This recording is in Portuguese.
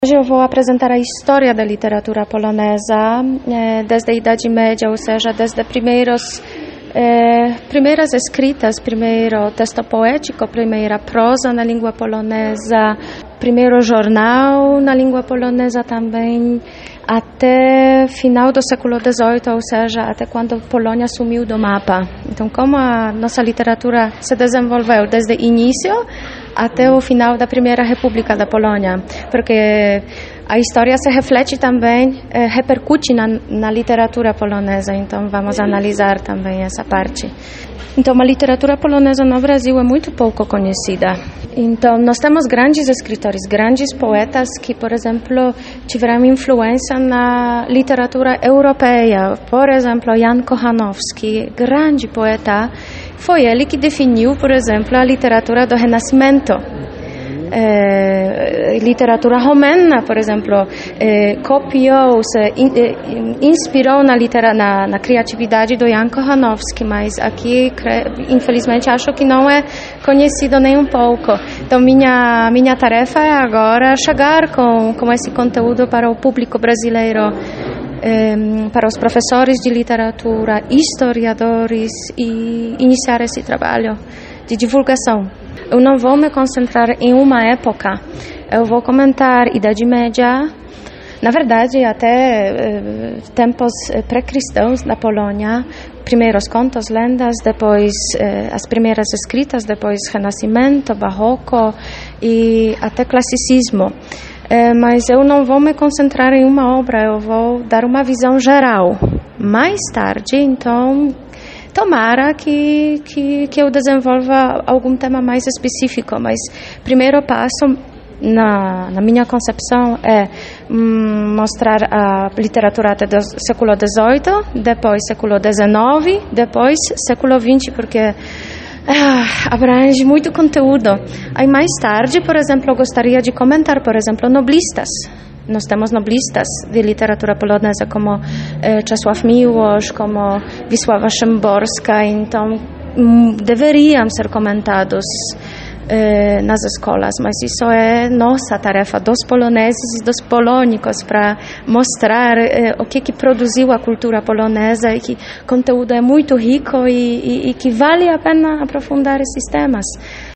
Hoje eu vou apresentar a história da literatura polonesa desde a Idade Média, ou seja, desde primeiras escritas, primeiro texto poético, primeira prosa na língua polonesa, primeiro jornal na língua polonesa também, até final do século XVIII, ou seja, até quando Polônia sumiu do mapa. Então, como a nossa literatura se desenvolveu desde o início até o final da Primeira República da Polônia, porque a história se reflete também, repercute na literatura polonesa, então vamos analisar também essa parte. Então, a literatura polonesa no Brasil é muito pouco conhecida. Então, nós temos grandes escritores, grandes poetas que, por exemplo, tiveram influência na literatura europeia. Por exemplo, Jan Kochanowski, grande poeta, foi ele que definiu, por exemplo, a literatura do Renascimento. Literatura romana, por exemplo, copiou, inspirou na criatividade do Jan Kochanowski, mas aqui, infelizmente, acho que não é conhecido nem um pouco. Então, minha tarefa é agora chegar com esse conteúdo para o público brasileiro, para os professores de literatura, historiadores, e iniciar esse trabalho de divulgação. Eu não vou me concentrar em uma época, eu vou comentar Idade Média, na verdade até tempos pré-cristãos da Polônia, primeiro os contos, lendas, depois as primeiras escritas, depois Renascimento, Barroco e até Classicismo. Mas eu não vou me concentrar em uma obra, eu vou dar uma visão geral. Mais tarde, então, tomara que eu desenvolva algum tema mais específico, mas primeiro passo na minha concepção é mostrar a literatura até do século XVIII, depois século XIX, depois século XX, porque abrange muito conteúdo. Aí mais tarde, por exemplo, eu gostaria de comentar, por exemplo, noblistas. Nós temos noblistas de literatura polonesa como Czesław Miłosz, como Wisława Szymborska, então deveriam ser comentados nas escolas, mas isso é nossa tarefa, dos poloneses e dos polônicos, para mostrar o que produziu a cultura polonesa e que o conteúdo é muito rico e que vale a pena aprofundar esses temas.